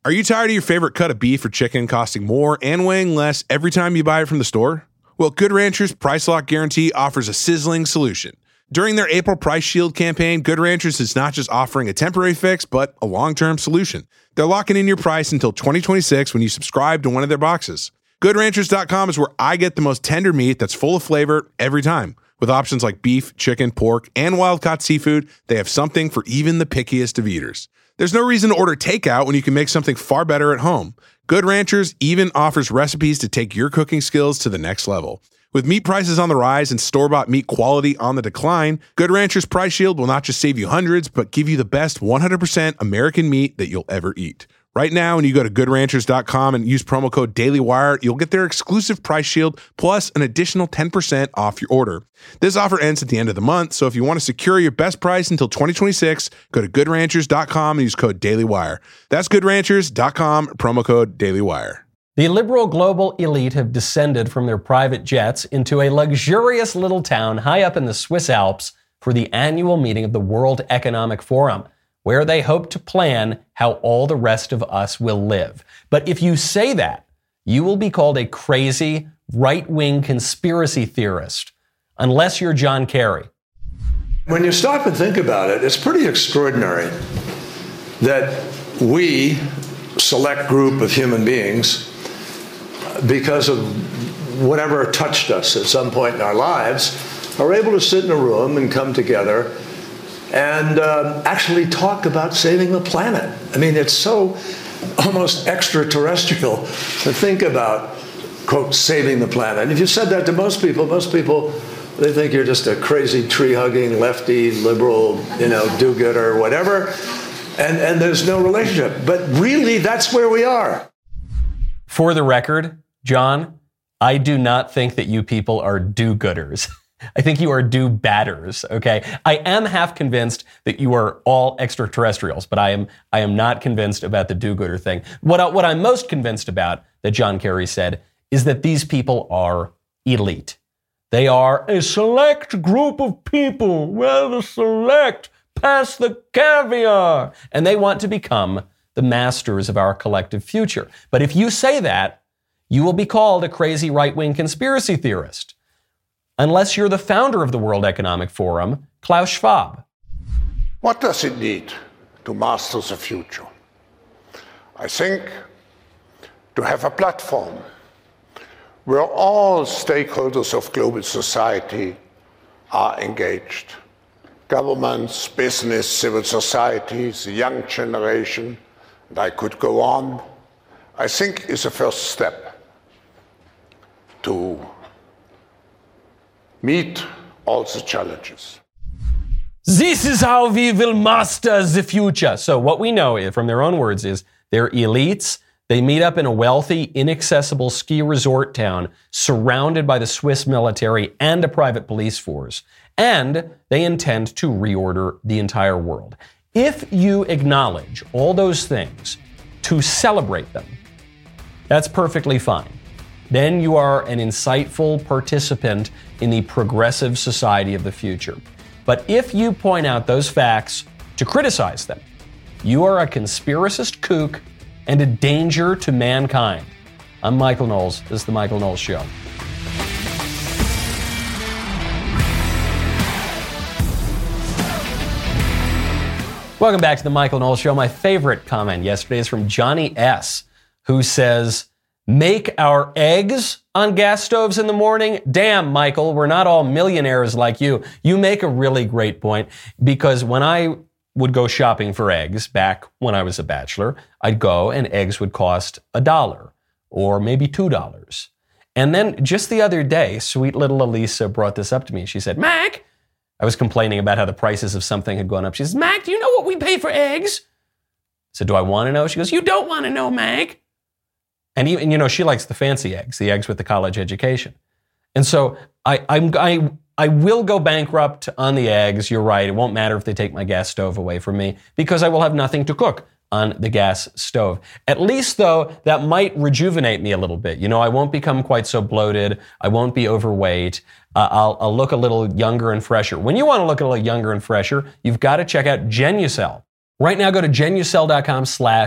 Are you tired of your favorite cut of beef or chicken costing more and weighing less every time you buy it from the store? Well, Good Ranchers Price Lock Guarantee offers a sizzling solution. During their April Price Shield campaign, Good Ranchers is not just offering a temporary fix, but a long-term solution. They're locking in your price until 2026 when you subscribe to one of their boxes. GoodRanchers.com is where I get the most tender meat that's full of flavor every time. With options like beef, chicken, pork, and wild-caught seafood, they have something for even the pickiest of eaters. There's no reason to order takeout when you can make something far better at home. Good Ranchers even offers recipes to take your cooking skills to the next level. With meat prices on the rise and store-bought meat quality on the decline, Good Ranchers Price Shield will not just save you hundreds, but give you the best 100% American meat that you'll ever eat. Right now, when you go to GoodRanchers.com and use promo code DailyWire, you'll get their exclusive Price Shield plus an additional 10% off your order. This offer ends at the end of the month, so if you want to secure your best price until 2026, go to GoodRanchers.com and use code DailyWire. That's GoodRanchers.com, promo code DailyWire. The liberal global elite have descended from their private jets into a luxurious little town high up in the Swiss Alps for the annual meeting of the World Economic Forum, where they hope to plan how all the rest of us will live. But if you say that, you will be called a crazy, right-wing conspiracy theorist, unless you're John Kerry. When you stop and think about it, it's pretty extraordinary that we, select group of human beings, because of whatever touched us at some point in our lives, are able to sit in a room and come together and actually talk about saving the planet. I mean, it's so almost extraterrestrial to think about, quote, saving the planet. And if you said that to most people, they think you're just a crazy tree-hugging, lefty, liberal, do-gooder or whatever, and there's no relationship. But really, that's where we are. For the record, John, I do not think that you people are do-gooders. I think you are do-badders, okay? I am half convinced that you are all extraterrestrials, but I am not convinced about the do-gooder thing. What I'm most convinced about, that John Kerry said, is that these people are elite. They are a select group of people, well, the select, past the caviar, and they want to become the masters of our collective future. But if you say that, you will be called a crazy right-wing conspiracy theorist. Unless you're the founder of the World Economic Forum, Klaus Schwab. What does it need to master the future? I think to have a platform where all stakeholders of global society are engaged. Governments, business, civil society, the young generation, and I could go on, I think is a first step to meet all the challenges. This is how we will master the future. So what we know from their own words is they're elites. They meet up in a wealthy, inaccessible ski resort town surrounded by the Swiss military and a private police force. And they intend to reorder the entire world. If you acknowledge all those things to celebrate them, that's perfectly fine. Then you are an insightful participant in the progressive society of the future. But if you point out those facts to criticize them, you are a conspiracist kook and a danger to mankind. I'm Michael Knowles. This is The Michael Knowles Show. Welcome back to The Michael Knowles Show. My favorite comment yesterday is from Johnny S., who says, make our eggs on gas stoves in the morning? Damn, Michael, we're not all millionaires like you. You make a really great point, because when I would go shopping for eggs back when I was a bachelor, I'd go and eggs would cost $1 or maybe $2. And then just the other day, sweet little Elisa brought this up to me. She said, Mac, I was complaining about how the prices of something had gone up. She says, Mac, do you know what we pay for eggs? I said, do I want to know? She goes, you don't want to know, Mac. And even, she likes the fancy eggs, the eggs with the college education. And so I will go bankrupt on the eggs. You're right. It won't matter if they take my gas stove away from me, because I will have nothing to cook on the gas stove. At least, though, that might rejuvenate me a little bit. I won't become quite so bloated. I won't be overweight. I'll look a little younger and fresher. When you want to look a little younger and fresher, you've got to check out Genucel. Right now, go to Genucel.com/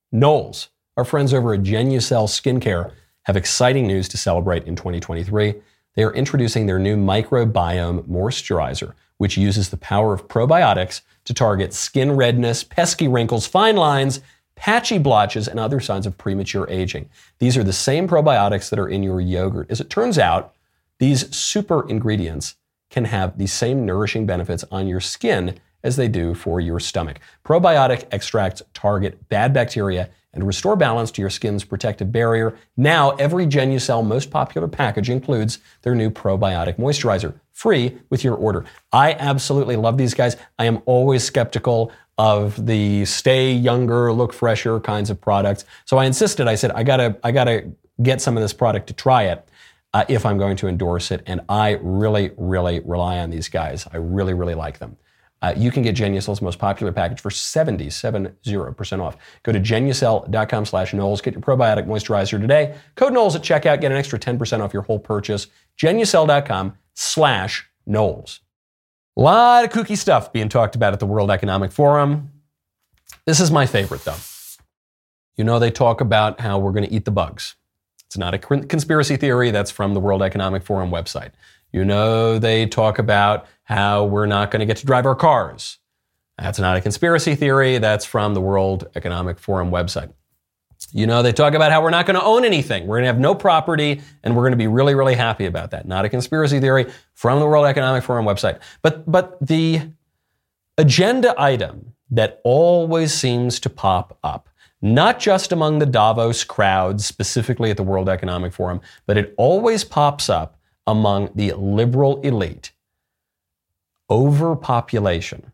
Knowles, our friends over at Genucel Skincare, have exciting news to celebrate in 2023. They are introducing their new microbiome moisturizer, which uses the power of probiotics to target skin redness, pesky wrinkles, fine lines, patchy blotches, and other signs of premature aging. These are the same probiotics that are in your yogurt. As it turns out, these super ingredients can have the same nourishing benefits on your skin as they do for your stomach. Probiotic extracts target bad bacteria and restore balance to your skin's protective barrier. Now, every Genucel most popular package includes their new probiotic moisturizer, free with your order. I absolutely love these guys. I am always skeptical of the stay younger, look fresher kinds of products. So I insisted, I said, I gotta get some of this product to try it if I'm going to endorse it. And I really, really rely on these guys. I really, really like them. You can get Genucel's most popular package for 70% off. Go to Genucel.com/Knowles. Get your probiotic moisturizer today. Code Knowles at checkout. Get an extra 10% off your whole purchase. Genucel.com/Knowles. A lot of kooky stuff being talked about at the World Economic Forum. This is my favorite, though. You know, they talk about how we're going to eat the bugs. It's not a conspiracy theory. That's from the World Economic Forum website. You know, they talk about how we're not going to get to drive our cars. That's not a conspiracy theory. That's from the World Economic Forum website. You know, they talk about how we're not going to own anything. We're going to have no property, and we're going to be really, really happy about that. Not a conspiracy theory from the World Economic Forum website. But the agenda item that always seems to pop up, not just among the Davos crowds, specifically at the World Economic Forum, but it always pops up among the liberal elite. Overpopulation.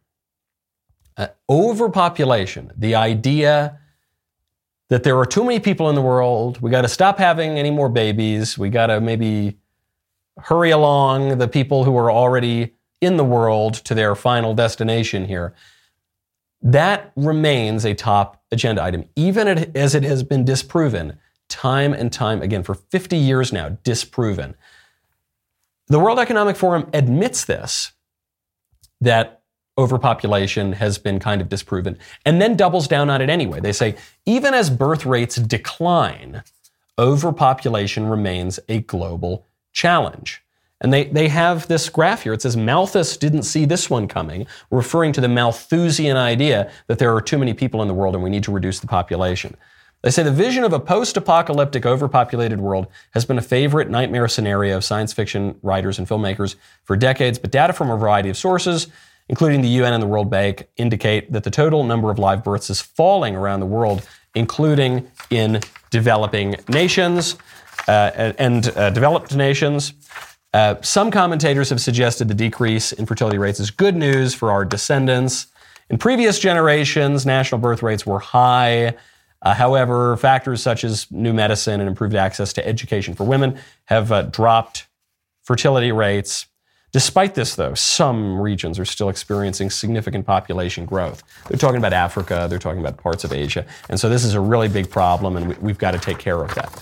Overpopulation, the idea that there are too many people in the world, we got to stop having any more babies, we got to maybe hurry along the people who are already in the world to their final destination here. That remains a top agenda item, even as it has been disproven time and time again for 50 years now, disproven. The World Economic Forum admits this, that overpopulation has been kind of disproven, and then doubles down on it anyway. They say, even as birth rates decline, overpopulation remains a global challenge. And they have this graph here. It says, Malthus didn't see this one coming, referring to the Malthusian idea that there are too many people in the world and we need to reduce the population. They say the vision of a post-apocalyptic, overpopulated world has been a favorite nightmare scenario of science fiction writers and filmmakers for decades, but data from a variety of sources, including the UN and the World Bank, indicate that the total number of live births is falling around the world, including in developing nations and developed nations. Some commentators have suggested the decrease in fertility rates is good news for our descendants. In previous generations, national birth rates were high. However, factors such as new medicine and improved access to education for women have dropped fertility rates. Despite this, though, some regions are still experiencing significant population growth. They're talking about Africa, they're talking about parts of Asia. And so this is a really big problem, and we've got to take care of that.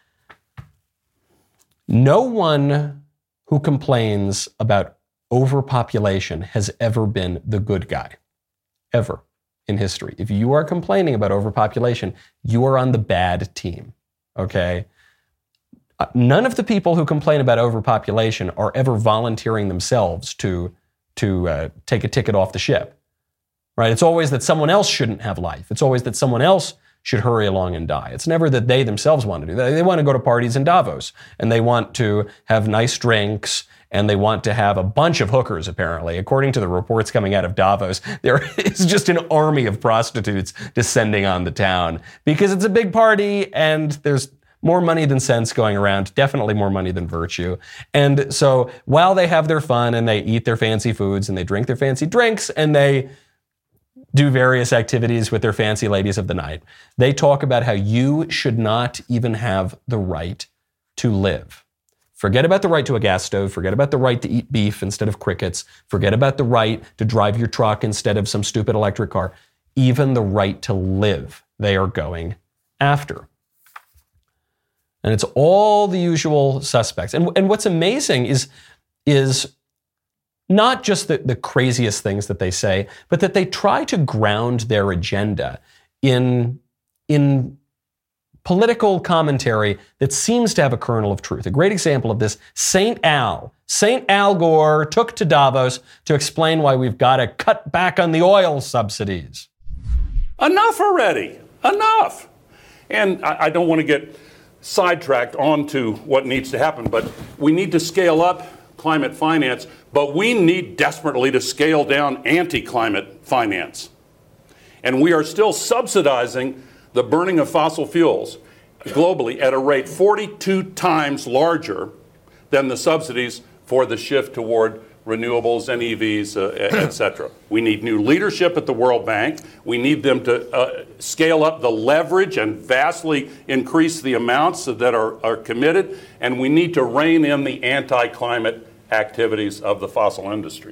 No one who complains about overpopulation has ever been the good guy, ever in history. If you are complaining about overpopulation, you are on the bad team, okay? None of the people who complain about overpopulation are ever volunteering themselves to take a ticket off the ship, right? It's always that someone else shouldn't have life. It's always that someone else should hurry along and die. It's never that they themselves want to do that. They want to go to parties in Davos, and they want to have nice drinks, and they want to have a bunch of hookers, apparently. According to the reports coming out of Davos, there is just an army of prostitutes descending on the town because it's a big party, and there's more money than sense going around, definitely more money than virtue. And so while they have their fun and they eat their fancy foods and they drink their fancy drinks and they do various activities with their fancy ladies of the night, they talk about how you should not even have the right to live. Forget about the right to a gas stove. Forget about the right to eat beef instead of crickets. Forget about the right to drive your truck instead of some stupid electric car. Even the right to live, they are going after. And it's all the usual suspects. And what's amazing is not just the craziest things that they say, but that they try to ground their agenda in in political commentary that seems to have a kernel of truth. A great example of this, St. Al Gore took to Davos to explain why we've got to cut back on the oil subsidies. Enough already. Enough. And I don't want to get sidetracked onto what needs to happen, but we need to scale up climate finance, but we need desperately to scale down anti-climate finance. And we are still subsidizing the burning of fossil fuels globally at a rate 42 times larger than the subsidies for the shift toward renewables and EVs, et cetera. We need new leadership at the World Bank. We need them to scale up the leverage and vastly increase the amounts that are committed. And we need to rein in the anti-climate activities of the fossil industry.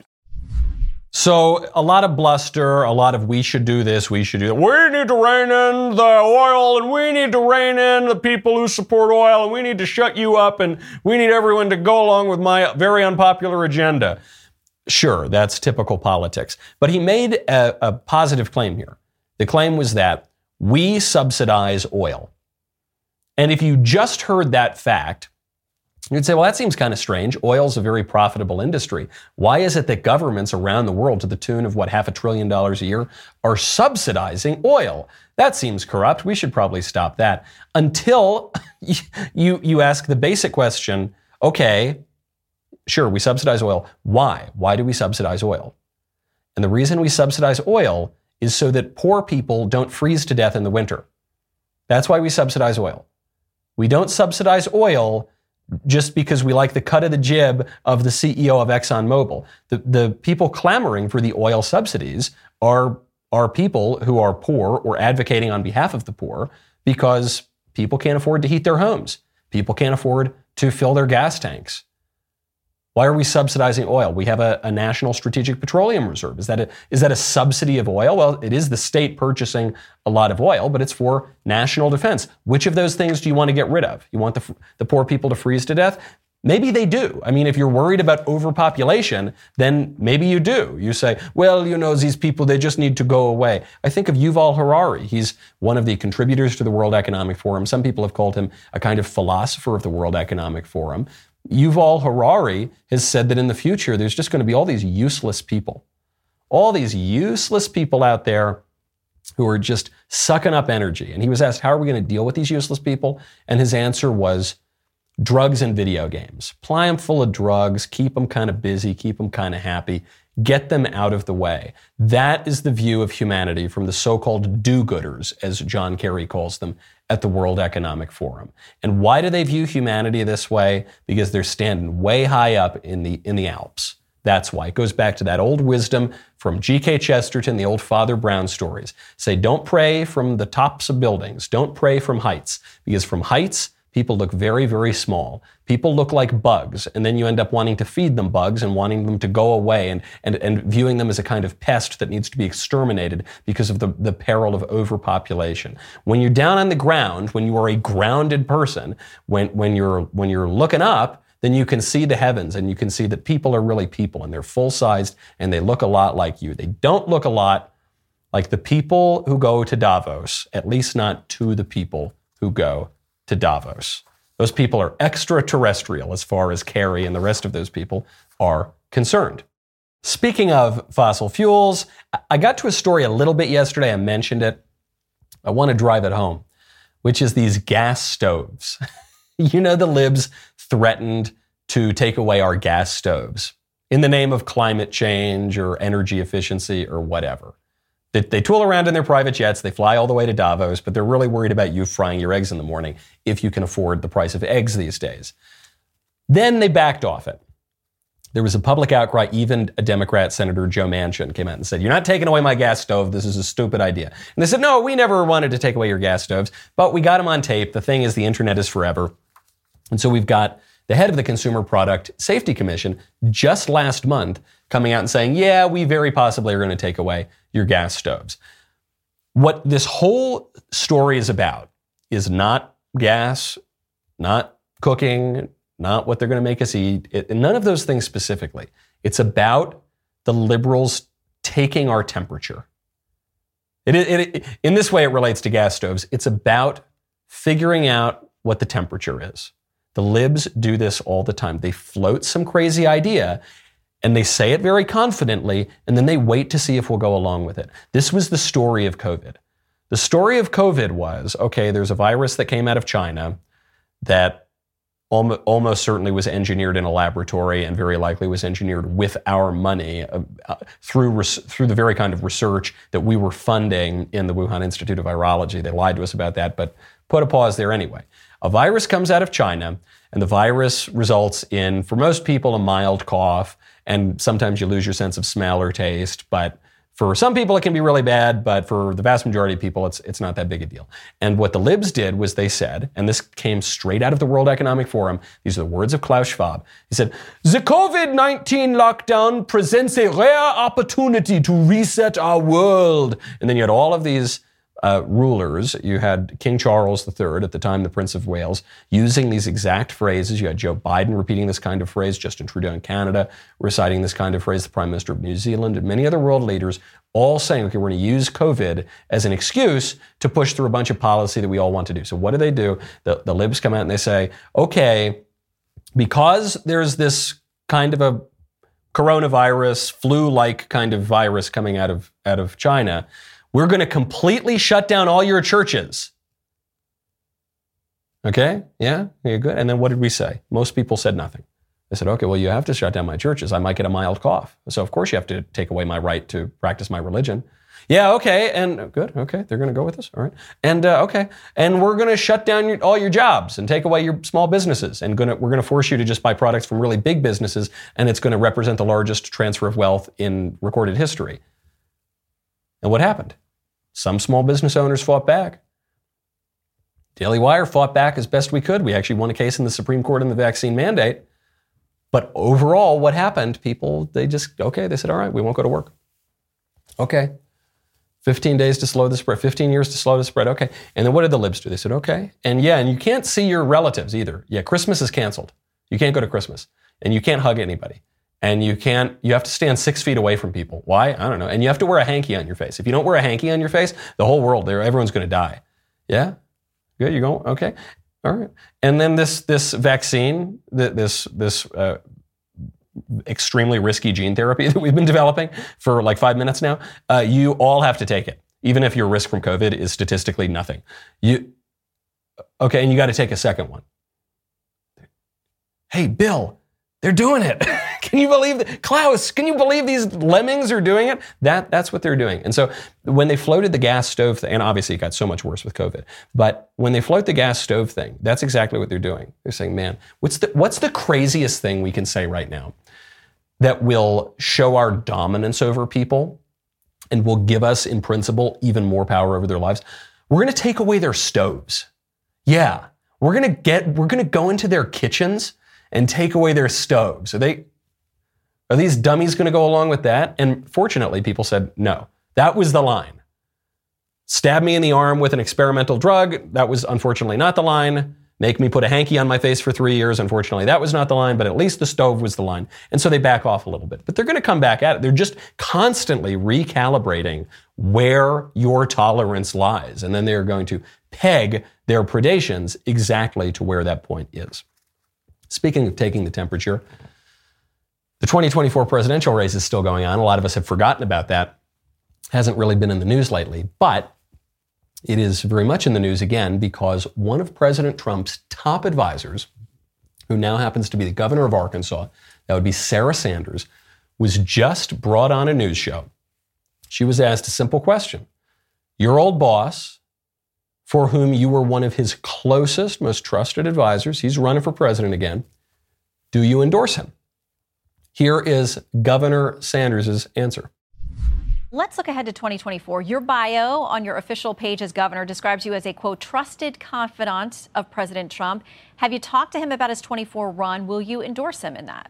So a lot of bluster, a lot of we should do this, we should do that. We need to rein in the oil, and we need to rein in the people who support oil, and we need to shut you up, and we need everyone to go along with my very unpopular agenda. Sure, that's typical politics. But he made a positive claim here. The claim was that we subsidize oil. And if you just heard that fact, you'd say, well, that seems kind of strange. Oil's a very profitable industry. Why is it that governments around the world, to the tune of, $500 billion a year, are subsidizing oil? That seems corrupt. We should probably stop that. Until you ask the basic question, okay, sure, we subsidize oil. Why? Why do we subsidize oil? And the reason we subsidize oil is so that poor people don't freeze to death in the winter. That's why we subsidize oil. We don't subsidize oil just because we like the cut of the jib of the CEO of ExxonMobil. The people clamoring for the oil subsidies are people who are poor or advocating on behalf of the poor because people can't afford to heat their homes. People can't afford to fill their gas tanks. Why are we subsidizing oil? We have a national strategic petroleum reserve. Is that a subsidy of oil? Well, it is the state purchasing a lot of oil, but it's for national defense. Which of those things do you want to get rid of? You want the poor people to freeze to death? Maybe they do. I mean, if you're worried about overpopulation, then maybe you do. You say, well, these people, they just need to go away. I think of Yuval Harari. He's one of the contributors to the World Economic Forum. Some people have called him a kind of philosopher of the World Economic Forum. Yuval Harari has said that in the future, there's just going to be all these useless people out there who are just sucking up energy. And he was asked, how are we going to deal with these useless people? And his answer was drugs and video games. Ply them full of drugs, keep them kind of busy, keep them kind of happy, get them out of the way. That is the view of humanity from the so-called do-gooders, as John Kerry calls them, at the World Economic Forum. And why do they view humanity this way? Because they're standing way high up in the Alps. That's why. It goes back to that old wisdom from G.K. Chesterton, the old Father Brown stories. Say, don't pray from the tops of buildings. Don't pray from heights. Because from heights, people look very, very small. People look like bugs, and then you end up wanting to feed them bugs and wanting them to go away and viewing them as a kind of pest that needs to be exterminated because of the peril of overpopulation. When you're down on the ground, when you are a grounded person, when you're looking up, then you can see the heavens and you can see that people are really people and they're full-sized and they look a lot like you. They don't look a lot like the people who go to Davos, at least not to the people who go to Davos. Those people are extraterrestrial as far as Kerry and the rest of those people are concerned. Speaking of fossil fuels, I got to a story a little bit yesterday. I mentioned it. I want to drive it home, which is these gas stoves. The libs threatened to take away our gas stoves in the name of climate change or energy efficiency or whatever. They tool around in their private jets, they fly all the way to Davos, but they're really worried about you frying your eggs in the morning if you can afford the price of eggs these days. Then they backed off it. There was a public outcry. Even a Democrat, Senator Joe Manchin, came out and said, you're not taking away my gas stove. This is a stupid idea. And they said, no, we never wanted to take away your gas stoves, but we got them on tape. The thing is, the internet is forever. And so we've got the head of the Consumer Product Safety Commission just last month coming out and saying, yeah, we very possibly are going to take away your gas stoves. What this whole story is about is not gas, not cooking, not what they're going to make us eat, none of those things specifically. It's about the liberals taking our temperature. In this way, it relates to gas stoves. It's about figuring out what the temperature is. The libs do this all the time. They float some crazy idea, and they say it very confidently, and then they wait to see if we'll go along with it. This was the story of COVID. The story of COVID was, okay, there's a virus that came out of China that almost certainly was engineered in a laboratory and very likely was engineered with our money through the very kind of research that we were funding in the Wuhan Institute of Virology. They lied to us about that, but put a pause there anyway. A virus comes out of China, and the virus results in, for most people, a mild cough, and sometimes you lose your sense of smell or taste, but for some people, it can be really bad, but for the vast majority of people, it's not that big a deal. And what the libs did was they said, and this came straight out of the World Economic Forum, these are the words of Klaus Schwab. He said, "The COVID-19 lockdown presents a rare opportunity to reset our world." And then you had all of these rulers. You had King Charles III, at the time the Prince of Wales, using these exact phrases. You had Joe Biden repeating this kind of phrase, Justin Trudeau in Canada reciting this kind of phrase, the Prime Minister of New Zealand, and many other world leaders all saying, okay, we're going to use COVID as an excuse to push through a bunch of policy that we all want to do. So what do? The libs come out and they say, okay, because there's this kind of a coronavirus, flu-like kind of virus coming out of China, we're going to completely shut down all your churches. Okay? Yeah? You're good. And then what did we say? Most people said nothing. They said, okay, well, you have to shut down my churches. I might get a mild cough. So, of course, you have to take away my right to practice my religion. Yeah, okay. And good. Okay. They're going to go with this. All right. And okay. And we're going to shut down all your jobs and take away your small businesses. And we're going to force you to just buy products from really big businesses. And it's going to represent the largest transfer of wealth in recorded history. And what happened? Some small business owners fought back. Daily Wire fought back as best we could. We actually won a case in the Supreme Court on the vaccine mandate. But overall, what happened? People, they said, all right, we won't go to work. Okay. 15 days to slow the spread, 15 years to slow the spread. Okay. And then what did the libs do? They said, okay. And and you can't see your relatives either. Yeah, Christmas is canceled. You can't go to Christmas. And you can't hug anybody. And you have to stand 6 feet away from people. Why? I don't know. And you have to wear a hanky on your face. If you don't wear a hanky on your face, the whole world, everyone's going to die. Yeah? Good, you're going? Okay. All right. And then this vaccine, this extremely risky gene therapy that we've been developing for like 5 minutes now, you all have to take it, even if your risk from COVID is statistically nothing. Okay, and you got to take a second one. Hey, Bill, they're doing it. Can you believe that? Klaus, can you believe these lemmings are doing it? That's what they're doing. And so when they floated the gas stove thing, and obviously it got so much worse with COVID, but when they float the gas stove thing, that's exactly what they're doing. They're saying, man, what's the craziest thing we can say right now that will show our dominance over people and will give us, in principle, even more power over their lives? We're going to take away their stoves. Yeah, we're going to go into their kitchens and take away their stoves. Are these dummies going to go along with that? And fortunately, people said no. That was the line. Stab me in the arm with an experimental drug. That was unfortunately not the line. Make me put a hanky on my face for 3 years. Unfortunately, that was not the line, but at least the stove was the line. And so they back off a little bit. But they're going to come back at it. They're just constantly recalibrating where your tolerance lies. And then they're going to peg their predations exactly to where that point is. Speaking of taking the temperature, the 2024 presidential race is still going on. A lot of us have forgotten about that. Hasn't really been in the news lately, but it is very much in the news again because one of President Trump's top advisors, who now happens to be the governor of Arkansas, that would be Sarah Sanders, was just brought on a news show. She was asked a simple question. Your old boss, for whom you were one of his closest, most trusted advisors, he's running for president again, do you endorse him? Here is Governor Sanders' answer. Let's look ahead to 2024. Your bio on your official page as governor describes you as a, quote, trusted confidant of President Trump. Have you talked to him about his 24 run? Will you endorse him in that?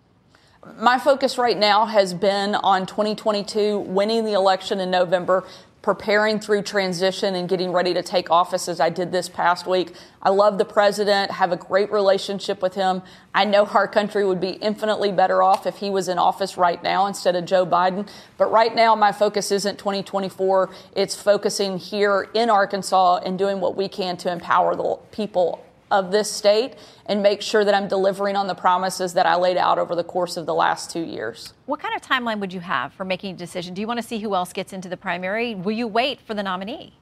My focus right now has been on 2022, winning the election in November, preparing through transition and getting ready to take office as I did this past week. I love the president, have a great relationship with him. I know our country would be infinitely better off if he was in office right now instead of Joe Biden. But right now, my focus isn't 2024. It's focusing here in Arkansas and doing what we can to empower the people of this state and make sure that I'm delivering on the promises that I laid out over the course of the last 2 years. What kind of timeline would you have for making a decision? Do you want to see who else gets into the primary? Will you wait for the nominee?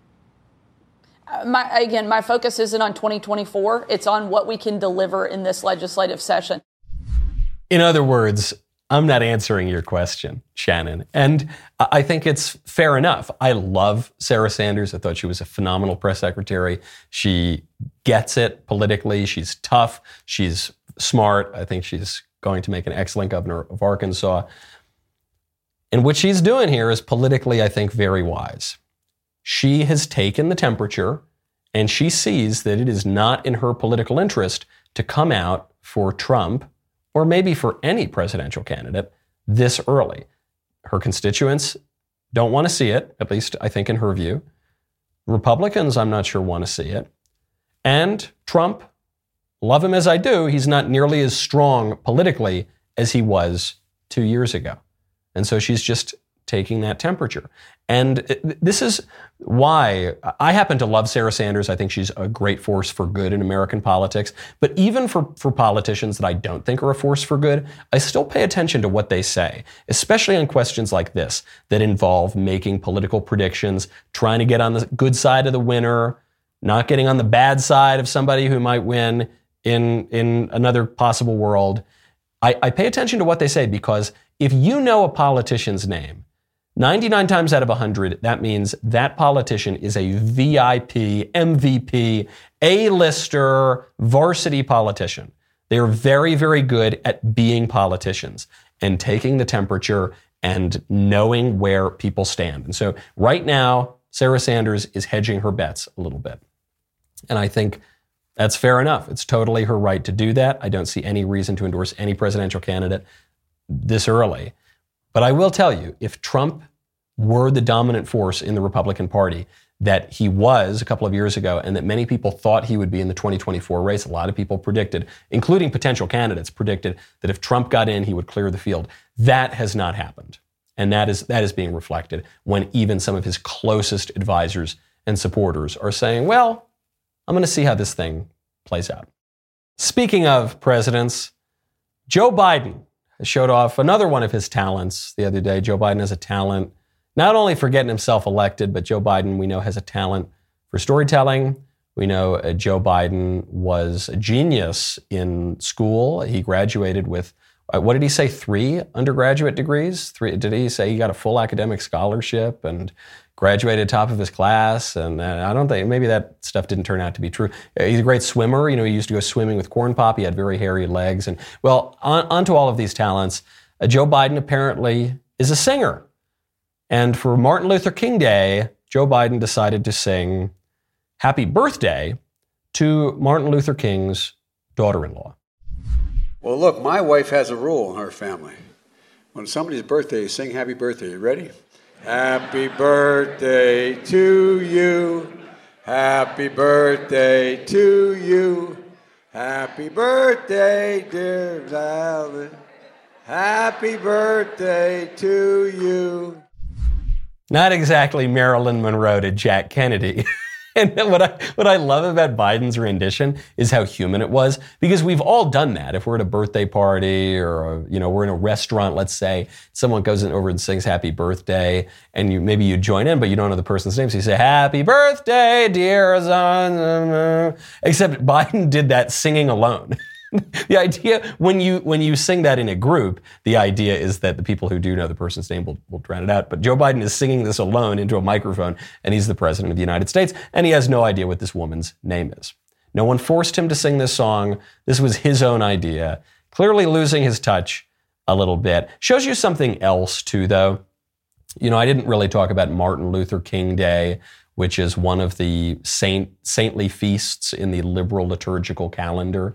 My focus isn't on 2024. It's on what we can deliver in this legislative session. In other words, I'm not answering your question, Shannon. And I think it's fair enough. I love Sarah Sanders. I thought she was a phenomenal press secretary. She gets it politically. She's tough. She's smart. I think she's going to make an excellent governor of Arkansas. And what she's doing here is politically, I think, very wise. She has taken the temperature and she sees that it is not in her political interest to come out for Trump or maybe for any presidential candidate this early. Her constituents don't want to see it, at least I think in her view. Republicans, I'm not sure, want to see it. And Trump, love him as I do, he's not nearly as strong politically as he was 2 years ago. And so she's just taking that temperature. And this is why I happen to love Sarah Sanders. I think she's a great force for good in American politics. But even for politicians that I don't think are a force for good, I still pay attention to what they say, especially on questions like this that involve making political predictions, trying to get on the good side of the winner, not getting on the bad side of somebody who might win in another possible world. I pay attention to what they say because if you know a politician's name, 99 times out of 100, that means that politician is a VIP, MVP, A-lister, varsity politician. They are very, very good at being politicians and taking the temperature and knowing where people stand. And so right now, Sarah Sanders is hedging her bets a little bit. And I think that's fair enough. It's totally her right to do that. I don't see any reason to endorse any presidential candidate this early. But I will tell you, if Trump were the dominant force in the Republican Party that he was a couple of years ago and that many people thought he would be in the 2024 race, a lot of people predicted, including potential candidates, predicted that if Trump got in, he would clear the field. That has not happened. And that is being reflected when even some of his closest advisors and supporters are saying, well, I'm going to see how this thing plays out. Speaking of presidents, Joe Biden showed off another one of his talents the other day. Joe Biden has a talent not only for getting himself elected, but Joe Biden, we know, has a talent for storytelling. We know Joe Biden was a genius in school. He graduated with, what did he say, 3 undergraduate degrees? 3? Did he say he got a full academic scholarship and graduated top of his class? And I don't think, maybe that stuff didn't turn out to be true. He's a great swimmer. You know, he used to go swimming with Corn Pop. He had very hairy legs. And well, onto all of these talents, Joe Biden apparently is a singer. And for Martin Luther King Day, Joe Biden decided to sing Happy Birthday to Martin Luther King's daughter-in-law. Well, look, my wife has a rule in her family. When somebody's birthday, you sing Happy Birthday. You ready? Happy birthday to you. Happy birthday to you. Happy birthday, dear Valen. Happy birthday to you. Not exactly Marilyn Monroe to Jack Kennedy. And what I love about Biden's rendition is how human it was, because we've all done that. If we're at a birthday party or we're in a restaurant, let's say, someone goes over and sings Happy Birthday, and maybe you join in, but you don't know the person's name, so you say Happy Birthday, dear son. Except Biden did that singing alone. The idea, when you sing that in a group, the idea is that the people who do know the person's name will drown it out. But Joe Biden is singing this alone into a microphone, and he's the president of the United States, and he has no idea what this woman's name is. No one forced him to sing this song. This was his own idea. Clearly losing his touch a little bit. Shows you something else, too, though. I didn't really talk about Martin Luther King Day, which is one of the saintly feasts in the liberal liturgical calendar.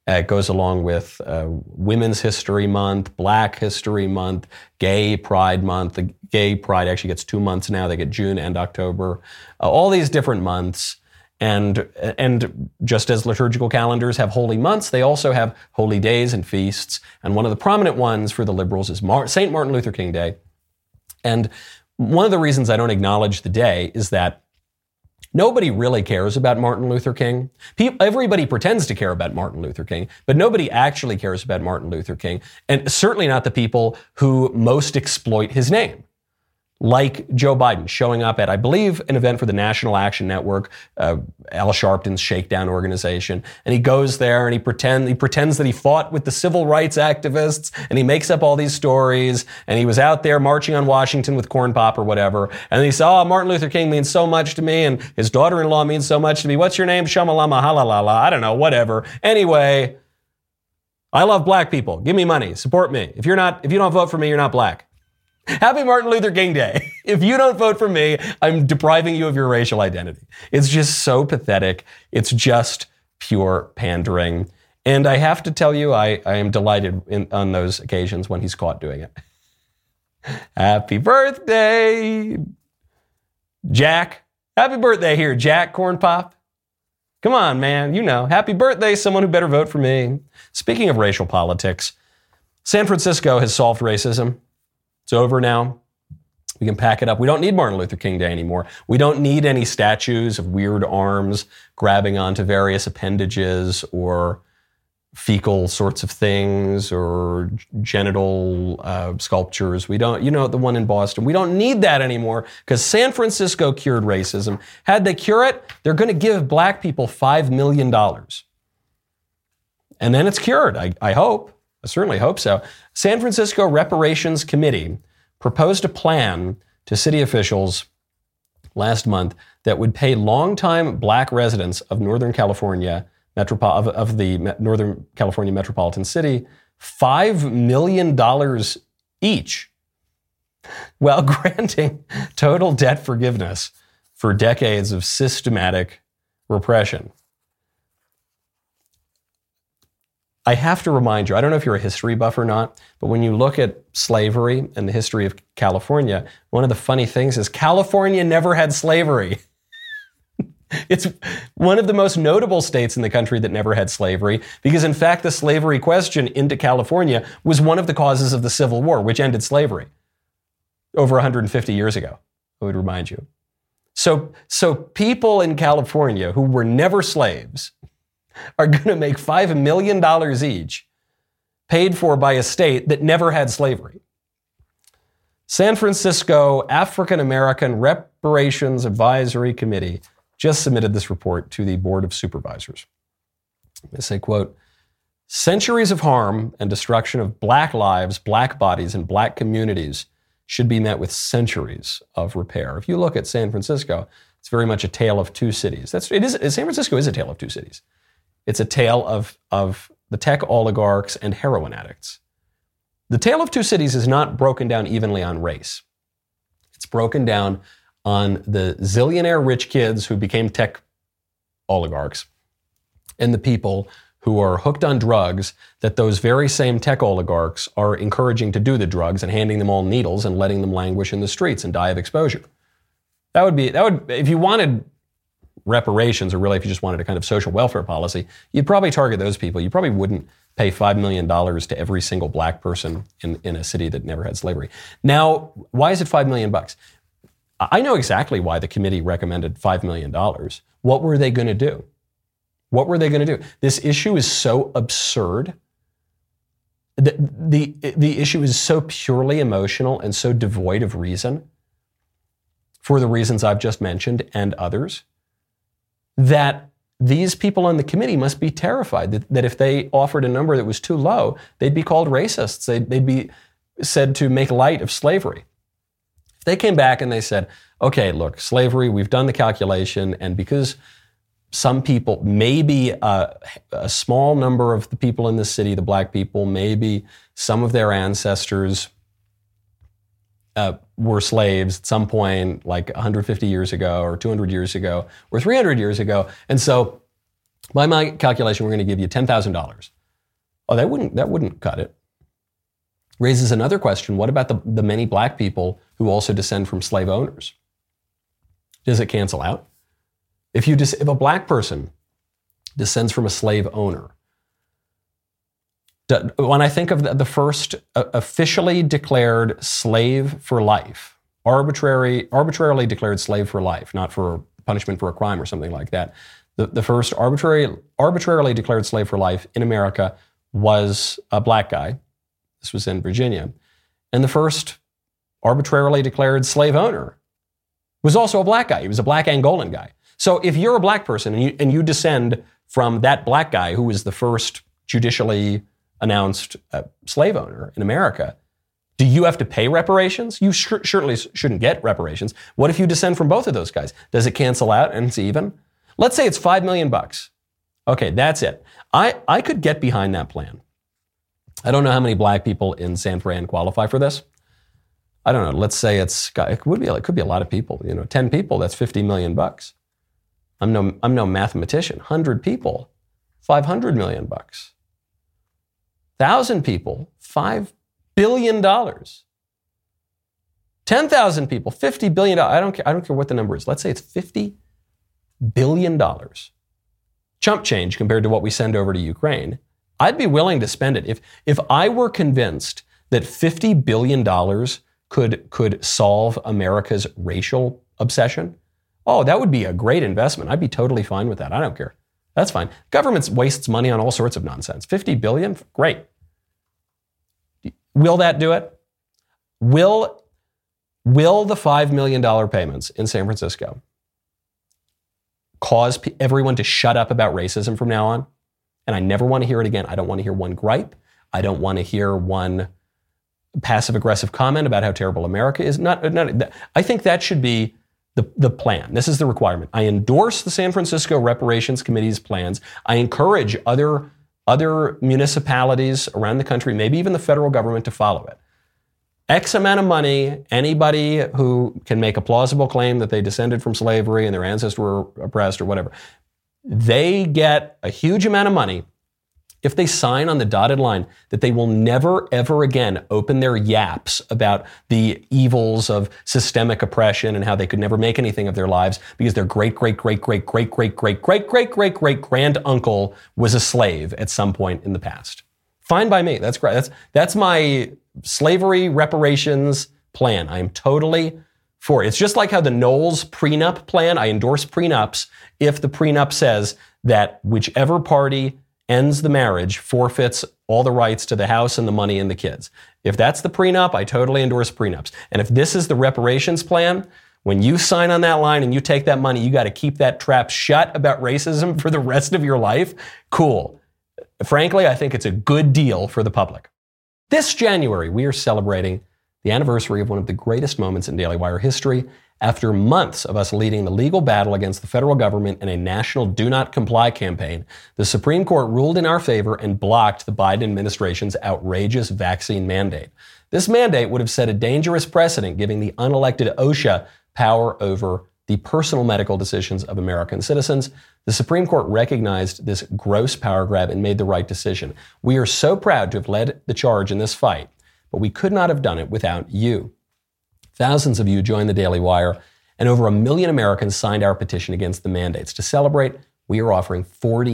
It goes along with Women's History Month, Black History Month, Gay Pride Month. The Gay Pride actually gets 2 months now. They get June and October. All these different months. And just as liturgical calendars have holy months, they also have holy days and feasts. And one of the prominent ones for the liberals is St. Martin Luther King Day. And one of the reasons I don't acknowledge the day is that nobody really cares about Martin Luther King. Everybody pretends to care about Martin Luther King, but nobody actually cares about Martin Luther King, and certainly not the people who most exploit his name, like Joe Biden showing up at, I believe, an event for the National Action Network, Al Sharpton's Shakedown organization, and he goes there and he pretends that he fought with the civil rights activists, and he makes up all these stories, and he was out there marching on Washington with corn pop or whatever, and he said, oh, Martin Luther King means so much to me, and his daughter-in-law means so much to me. What's your name? Shamalama halalala. I don't know, whatever. Anyway, I love black people. Give me money. Support me. If you don't vote for me, you're not black. Happy Martin Luther King Day. If you don't vote for me, I'm depriving you of your racial identity. It's just so pathetic. It's just pure pandering. And I have to tell you, I am delighted on those occasions when he's caught doing it. Happy birthday, Jack. Happy birthday here, Jack Corn Pop. Come on, man. You know, happy birthday, someone who better vote for me. Speaking of racial politics, San Francisco has solved racism. It's over now. We can pack it up. We don't need Martin Luther King Day anymore. We don't need any statues of weird arms grabbing onto various appendages or fecal sorts of things or genital sculptures. We don't, the one in Boston. We don't need that anymore because San Francisco cured racism. Had they cure it, they're going to give black people $5 million. And then it's cured, I hope. I certainly hope so. San Francisco Reparations Committee proposed a plan to city officials last month that would pay longtime black residents of Northern California, of the Northern California metropolitan city, $5 million each, while granting total debt forgiveness for decades of systematic repression. I have to remind you, I don't know if you're a history buff or not, but when you look at slavery and the history of California, one of the funny things is California never had slavery. It's one of the most notable states in the country that never had slavery, because in fact, the slavery question into California was one of the causes of the Civil War, which ended slavery over 150 years ago, I would remind you. So people in California who were never slaves are going to make $5 million each, paid for by a state that never had slavery. San Francisco African American Reparations Advisory Committee just submitted this report to the Board of Supervisors. They say, quote, centuries of harm and destruction of black lives, black bodies, and black communities should be met with centuries of repair. If you look at San Francisco, it's very much a tale of two cities. San Francisco is a tale of two cities. It's a tale of the tech oligarchs and heroin addicts. The tale of two cities is not broken down evenly on race. It's broken down on the zillionaire rich kids who became tech oligarchs and the people who are hooked on drugs that those very same tech oligarchs are encouraging to do the drugs and handing them all needles and letting them languish in the streets and die of exposure. That would, if you wanted reparations, or really if you just wanted a kind of social welfare policy, you'd probably target those people. You probably wouldn't pay $5 million to every single black person in a city that never had slavery. Now, why is it $5 million? I know exactly why the committee recommended $5 million. What were they going to do? What were they going to do? This issue is so absurd. The issue is so purely emotional and so devoid of reason, for the reasons I've just mentioned and others, that these people on the committee must be terrified that if they offered a number that was too low, they'd be called racists. They'd be said to make light of slavery. If they came back and they said, okay, look, slavery, we've done the calculation, and because some people, maybe a small number of the people in the city, the black people, maybe some of their ancestors were slaves at some point, like 150 years ago or 200 years ago or 300 years ago. And so By my calculation, we're going to give you $10,000. Oh, that wouldn't cut it. Raises another question. What about the many black people who also descend from slave owners? Does it cancel out? If a black person descends from a slave owner, when I think of the first officially declared slave for life, arbitrarily declared slave for life, not for punishment for a crime or something like that, the first arbitrarily declared slave for life in America was a black guy. This was in Virginia. And the first arbitrarily declared slave owner was also a black guy. He was a black Angolan guy. So if you're a black person and you descend from that black guy who was the first judicially announced slave owner in America, do you have to pay reparations? You certainly shouldn't get reparations. What if you descend from both of those guys? Does it cancel out and it's even? Let's say it's $5 million. Okay, that's it. I could get behind that plan. I don't know how many black people in San Fran qualify for this. I don't know. Let's say it could be a lot of people. 10 people. That's $50 million. I'm no mathematician. 100 people, $500 million. 1,000 people, $5 billion. 10,000 people, $50 billion. I don't care what the number is. Let's say it's $50 billion. Chump change compared to what we send over to Ukraine. I'd be willing to spend it. If I were convinced that $50 billion could solve America's racial obsession, that would be a great investment. I'd be totally fine with that. I don't care. That's fine. Government wastes money on all sorts of nonsense. $50 billion? Great. Will that do it? Will the $5 million payments in San Francisco cause everyone to shut up about racism from now on? And I never want to hear it again. I don't want to hear one gripe. I don't want to hear one passive-aggressive comment about how terrible America is. I think that should be the plan. This is the requirement. I endorse the San Francisco Reparations Committee's plans. I encourage other municipalities around the country, maybe even the federal government, to follow it. X amount of money, anybody who can make a plausible claim that they descended from slavery and their ancestors were oppressed or whatever, they get a huge amount of money if they sign on the dotted line that they will never, ever again open their yaps about the evils of systemic oppression and how they could never make anything of their lives because their great-great-great-great-great-great-great-great-great-great-great-great-uncle was a slave at some point in the past. Fine by me. That's great. That's my slavery reparations plan. I am totally for it. It's just like how the Knowles prenup plan, I endorse prenups if the prenup says that whichever party ends the marriage forfeits all the rights to the house and the money and the kids. If that's the prenup, I totally endorse prenups. And if this is the reparations plan, when you sign on that line and you take that money, you got to keep that trap shut about racism for the rest of your life. Cool. Frankly, I think it's a good deal for the public. This January, we are celebrating the anniversary of one of the greatest moments in Daily Wire history. After months of us leading the legal battle against the federal government in a national do not comply campaign, the Supreme Court ruled in our favor and blocked the Biden administration's outrageous vaccine mandate. This mandate would have set a dangerous precedent, giving the unelected OSHA power over the personal medical decisions of American citizens. The Supreme Court recognized this gross power grab and made the right decision. We are so proud to have led the charge in this fight, but we could not have done it without you. Thousands of you joined the Daily Wire, and over 1 million Americans signed our petition against the mandates. To celebrate, we are offering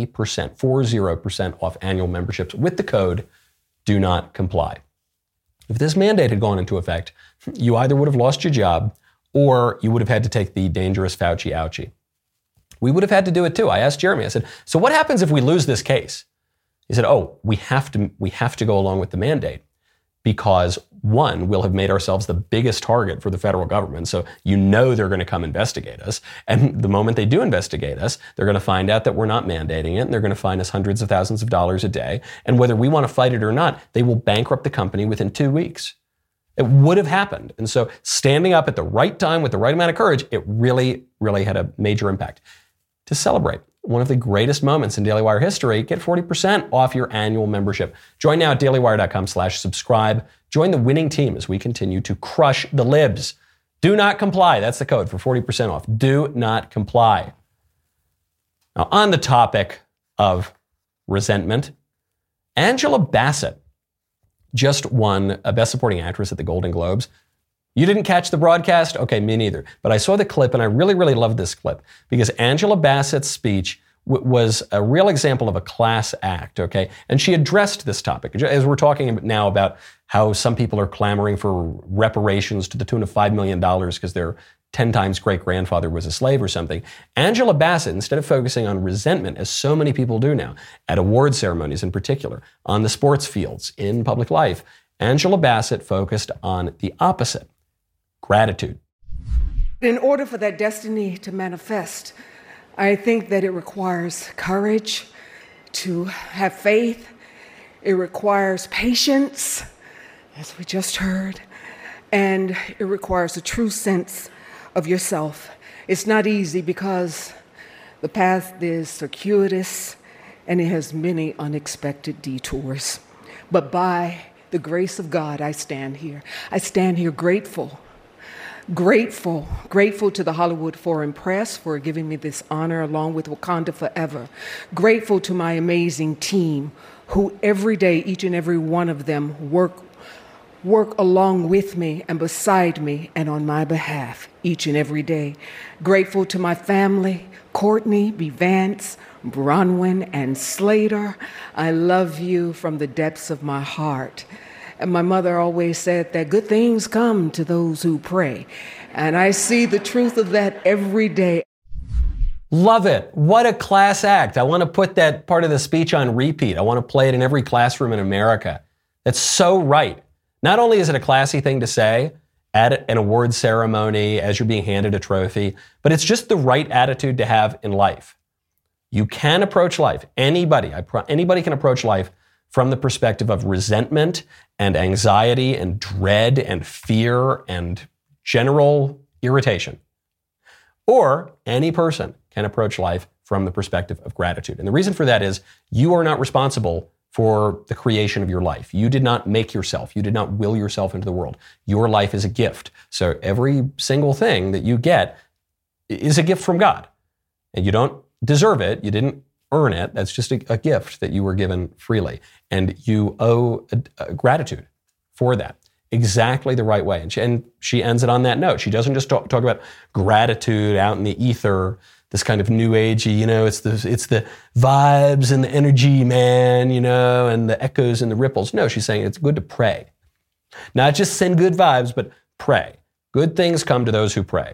40% off annual memberships with the code do not comply. If this mandate had gone into effect, you either would have lost your job or you would have had to take the dangerous Fauci ouchie. We would have had to do it too. I asked Jeremy, I said, so what happens if we lose this case? He said, we have to go along with the mandate because, one, we'll have made ourselves the biggest target for the federal government. So they're going to come investigate us. And the moment they do investigate us, they're going to find out that we're not mandating it. And they're going to fine us hundreds of thousands of dollars a day. And whether we want to fight it or not, they will bankrupt the company within 2 weeks. It would have happened. And so standing up at the right time with the right amount of courage, it really, really had a major impact. To celebrate one of the greatest moments in Daily Wire history, get 40% off your annual membership. Join now at dailywire.com/subscribe. Join the winning team as we continue to crush the libs. Do not comply. That's the code for 40% off. Do not comply. Now, on the topic of resentment. Angela Bassett just won a Best Supporting Actress at the Golden Globes. You didn't catch the broadcast? Okay, me neither. But I saw the clip, and I really, really loved this clip because Angela Bassett's speech was a real example of a class act, okay? And she addressed this topic. As we're talking now about how some people are clamoring for reparations to the tune of $5 million because their 10 times great-grandfather was a slave or something. Angela Bassett, instead of focusing on resentment, as so many people do now, at award ceremonies in particular, on the sports fields, in public life, Angela Bassett focused on the opposite, gratitude. In order for that destiny to manifest, I think that it requires courage to have faith. It requires patience, as we just heard, and it requires a true sense of yourself. It's not easy because the path is circuitous and it has many unexpected detours. But by the grace of God, I stand here. I stand here grateful to the Hollywood Foreign Press for giving me this honor along with Wakanda Forever. Grateful to my amazing team who every day, each and every one of them work along with me and beside me and on my behalf each and every day. Grateful to my family, Courtney, B. Vance, Bronwyn, and Slater. I love you from the depths of my heart. And my mother always said that good things come to those who pray. And I see the truth of that every day. Love it. What a class act. I want to put that part of the speech on repeat. I want to play it in every classroom in America. That's so right. Not only is it a classy thing to say at an award ceremony as you're being handed a trophy, but it's just the right attitude to have in life. You can approach life. Anybody can approach life from the perspective of resentment and anxiety and dread and fear and general irritation. Or any person can approach life from the perspective of gratitude. And the reason for that is you are not responsible for the creation of your life. You did not make yourself. You did not will yourself into the world. Your life is a gift. So every single thing that you get is a gift from God. And you don't deserve it. You didn't earn it. That's just a gift that you were given freely. And you owe gratitude for that. Exactly the right way. And she ends it on that note. She doesn't just talk about gratitude out in the ether, this kind of new agey, it's the vibes and the energy, man, and the echoes and the ripples. No, she's saying it's good to pray. Not just send good vibes, but pray. Good things come to those who pray.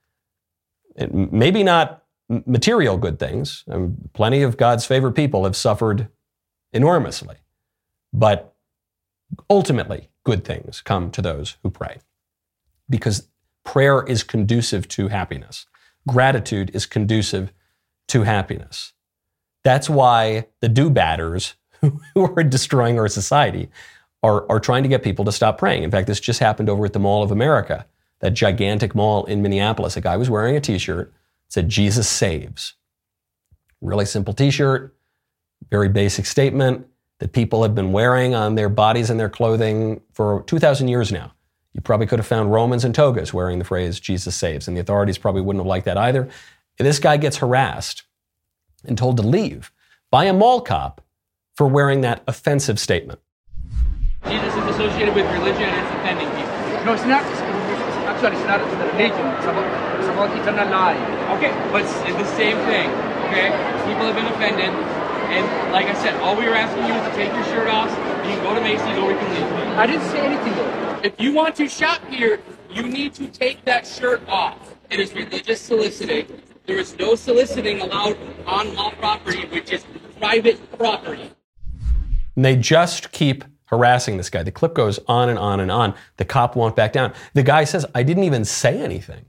Maybe not material good things. Plenty of God's favorite people have suffered enormously. But ultimately, good things come to those who pray. Because prayer is conducive to happiness. Gratitude is conducive to happiness. That's why the do-batters who are destroying our society are trying to get people to stop praying. In fact, this just happened over at the Mall of America, that gigantic mall in Minneapolis. A guy was wearing a t-shirt that said, "Jesus saves." Really simple t-shirt, very basic statement that people have been wearing on their bodies and their clothing for 2,000 years now. You probably could have found Romans in togas wearing the phrase, "Jesus saves," and the authorities probably wouldn't have liked that either. This guy gets harassed and told to leave by a mall cop for wearing that offensive statement. Jesus is associated with religion and it's offending people. No, it's not. Actually, it's not a religion. It's about eternal life. Okay, but it's the same thing, okay? People have been offended. And like I said, all we were asking you is to take your shirt off. You can go to Macy's or we can leave. I didn't say anything though. If you want to shop here, you need to take that shirt off. It is religious soliciting. There is no soliciting allowed on mall property, which is private property. And they just keep harassing this guy. The clip goes on and on and on. The cop won't back down. The guy says, "I didn't even say anything.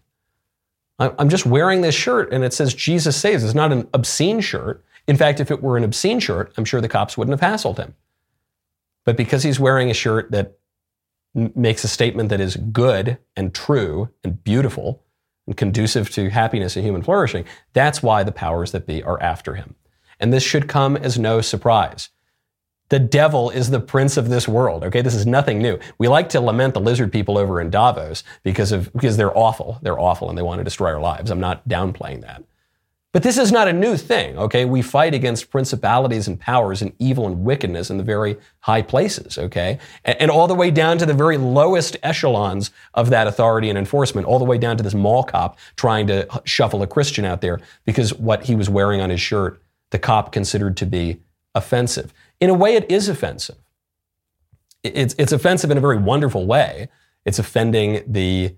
I'm just wearing this shirt and it says Jesus saves." It's not an obscene shirt. In fact, if it were an obscene shirt, I'm sure the cops wouldn't have hassled him. But because he's wearing a shirt that makes a statement that is good and true and beautiful and conducive to happiness and human flourishing, that's why the powers that be are after him. And this should come as no surprise. The devil is the prince of this world, okay? This is nothing new. We like to lament the lizard people over in Davos because they're awful. They're awful and they want to destroy our lives. I'm not downplaying that. But this is not a new thing, okay? We fight against principalities and powers and evil and wickedness in the very high places, okay? And all the way down to the very lowest echelons of that authority and enforcement, all the way down to this mall cop trying to shuffle a Christian out there because what he was wearing on his shirt, the cop considered to be offensive. In a way, it is offensive. It's offensive in a very wonderful way. It's offending the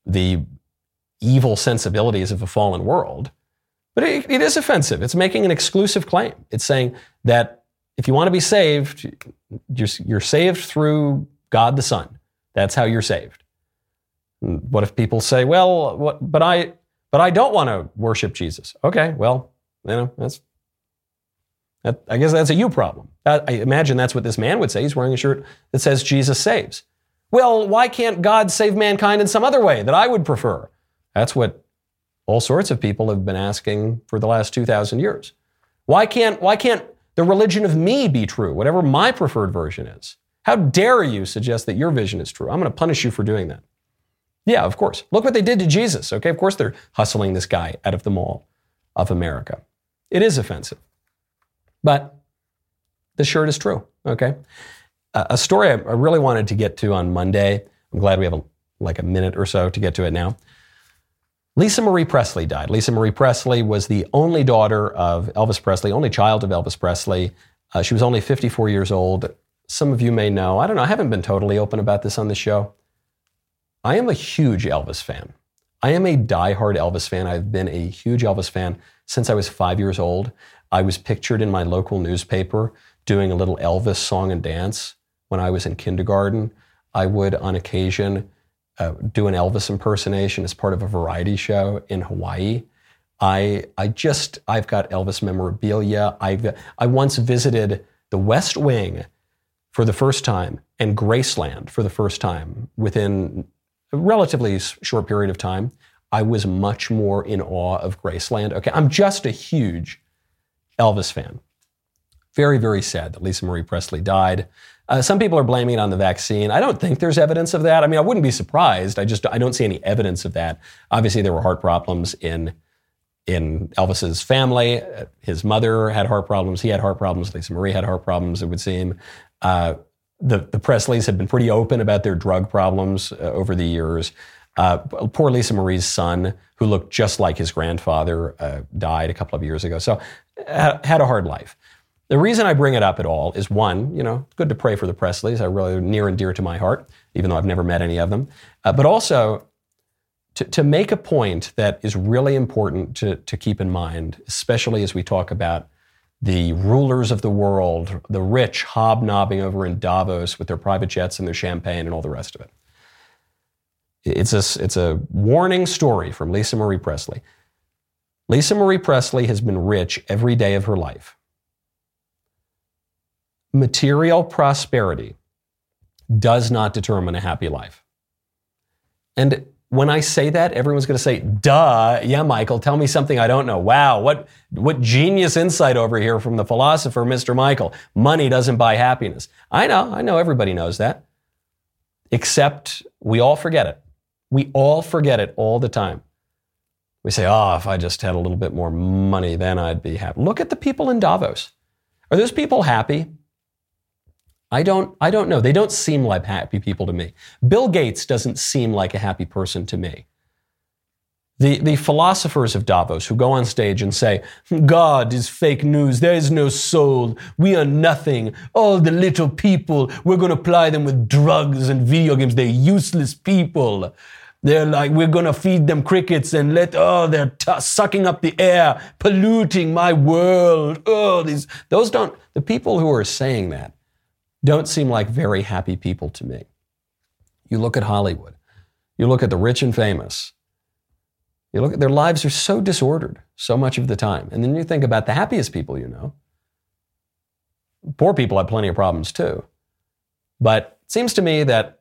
evil sensibilities of a fallen world. But it is offensive. It's making an exclusive claim. It's saying that if you want to be saved, you're saved through God the Son. That's how you're saved. What if people say, well, but I don't want to worship Jesus? Okay, well, I guess that's a you problem. I imagine that's what this man would say. He's wearing a shirt that says Jesus saves. Well, why can't God save mankind in some other way that I would prefer? That's what all sorts of people have been asking for the last 2,000 years. Why can't the religion of me be true, whatever my preferred version is? How dare you suggest that your vision is true? I'm going to punish you for doing that. Yeah, of course. Look what they did to Jesus, okay? Of course they're hustling this guy out of the Mall of America. It is offensive. But the shirt is true, okay? A story I really wanted to get to on Monday. I'm glad we have a minute or so to get to it now. Lisa Marie Presley died. Lisa Marie Presley was the only daughter of Elvis Presley, only child of Elvis Presley. She was only 54 years old. Some of you may know, I don't know, I haven't been totally open about this on the show. I am a huge Elvis fan. I am a diehard Elvis fan. I've been a huge Elvis fan since I was 5 years old. I was pictured in my local newspaper doing a little Elvis song and dance when I was in kindergarten. I would, on occasion, do an Elvis impersonation as part of a variety show in Hawaii. I've got Elvis memorabilia. I once visited the West Wing for the first time and Graceland for the first time within a relatively short period of time. I was much more in awe of Graceland. Okay, I'm just a huge Elvis fan. Very, very sad that Lisa Marie Presley died. Some people are blaming it on the vaccine. I don't think there's evidence of that. I mean, I wouldn't be surprised. I don't see any evidence of that. Obviously, there were heart problems in Elvis's family. His mother had heart problems. He had heart problems. Lisa Marie had heart problems, it would seem. The Presleys had been pretty open about their drug problems over the years. Poor Lisa Marie's son, who looked just like his grandfather, died a couple of years ago. So had a hard life. The reason I bring it up at all is, one, good to pray for the Presleys. I really near and dear to my heart, even though I've never met any of them. But also to make a point that is really important to keep in mind, especially as we talk about the rulers of the world, the rich hobnobbing over in Davos with their private jets and their champagne and all the rest of it. It's a warning story from Lisa Marie Presley. Lisa Marie Presley has been rich every day of her life. Material prosperity does not determine a happy life. And when I say that, everyone's going to say, duh, yeah, Michael, tell me something I don't know. Wow, what genius insight over here from the philosopher, Mr. Michael. Money doesn't buy happiness. I know, everybody knows that. Except we all forget it. We all forget it all the time. We say, if I just had a little bit more money, then I'd be happy. Look at the people in Davos. Are those people happy? I don't know. They don't seem like happy people to me. Bill Gates doesn't seem like a happy person to me. The philosophers of Davos who go on stage and say, God is fake news. There is no soul. We are nothing. All the little people, we're going to ply them with drugs and video games. They're useless people. They're like, we're going to feed them crickets and they're sucking up the air, polluting my world. The people who are saying that don't seem like very happy people to me. You look at Hollywood. You look at the rich and famous. You look at their lives are so disordered so much of the time. And then you think about the happiest people you know. Poor people have plenty of problems too. But it seems to me that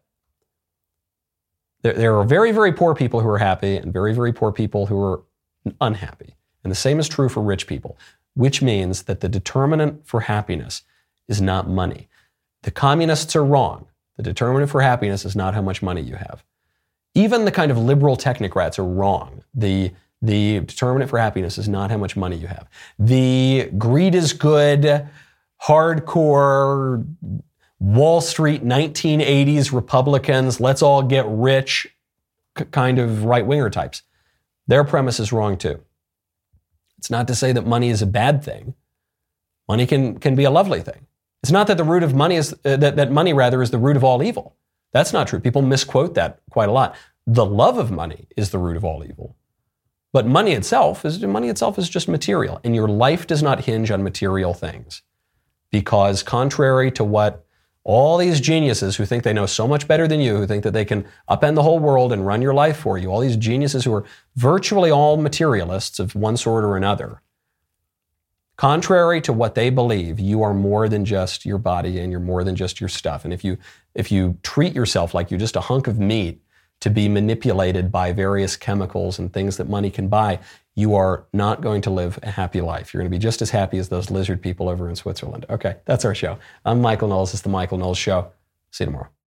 there are very, very poor people who are happy and very, very poor people who are unhappy. And the same is true for rich people, which means that the determinant for happiness is not money. The communists are wrong. The determinant for happiness is not how much money you have. Even the kind of liberal technocrats are wrong. The The determinant for happiness is not how much money you have. The greed is good, hardcore, Wall Street 1980s Republicans, let's all get rich kind of right-winger types. Their premise is wrong too. It's not to say that money is a bad thing. Money can be a lovely thing. It's not that the root of money is, that money rather is the root of all evil. That's not true. People misquote that quite a lot. The love of money is the root of all evil. But money itself is just material, and your life does not hinge on material things. Because contrary to what all these geniuses who think they know so much better than you, who think that they can upend the whole world and run your life for you, all these geniuses who are virtually all materialists of one sort or another, contrary to what they believe, you are more than just your body and you're more than just your stuff. And if you treat yourself like you're just a hunk of meat to be manipulated by various chemicals and things that money can buy, you are not going to live a happy life. You're going to be just as happy as those lizard people over in Switzerland. Okay, that's our show. I'm Michael Knowles. It's The Michael Knowles Show. See you tomorrow.